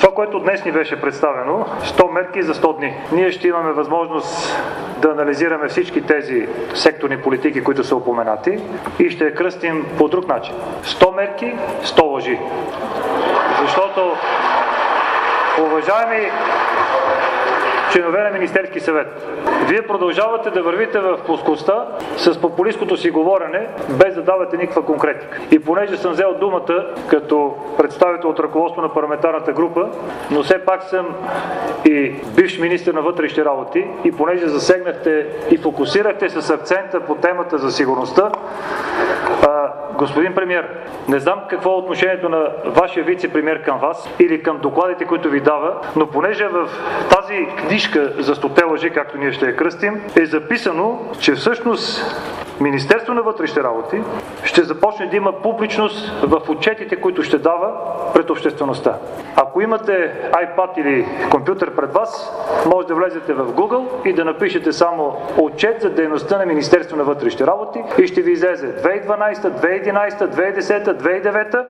Това, което днес ни беше представено, 100 мерки за 100 дни. Ние ще имаме възможност да анализираме всички тези секторни политики, които са упоменати и ще я кръстим по друг начин. 100 мерки, 100 лъжи. Защото, уважаеми членове на Министерски съвет, вие продължавате да вървите в плоскостта с популисткото си говорене, без да давате никаква конкретика. И понеже съм взел думата като представител от ръководство на парламентарната група, но все пак съм и бивш министър на вътрешните работи, и понеже засегнахте и фокусирахте с акцента по темата за сигурността, господин премиер, не знам какво е отношението на вашия вице-премиер към вас или към докладите, които ви дава, но понеже в тази книжка за 100 лъжи, както ние ще я кръстим, е записано, че всъщност Министерство на вътрешните работи ще започне да има публичност в отчетите, които ще дава пред обществеността. Ако имате iPad или компютър пред вас, може да влезете в Google и да напишете само отчет за дейността на Министерство на вътрешните работи и ще ви излезе 2012, 2011, 2010, 2009